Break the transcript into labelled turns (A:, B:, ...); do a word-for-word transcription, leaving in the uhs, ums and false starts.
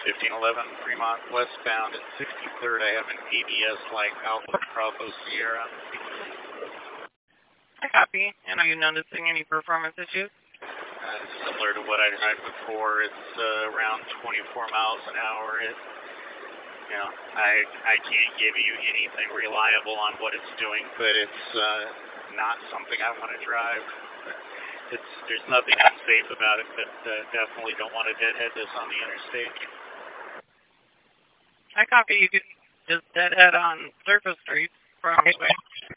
A: fifteen eleven Fremont westbound at sixty-third. I have an A B S like Alpha Bravo Sierra.
B: I copy. And are you noticing any performance issues?
A: Uh, similar to what I tried before. It's uh, around twenty-four miles an hour. It, you know, I I can't give you anything reliable on what it's doing, but it's uh, not something I want to drive. It's there's nothing unsafe about it, but uh, definitely don't want to deadhead this on the interstate.
B: I copy. You could just deadhead on Surface Street from Gateway.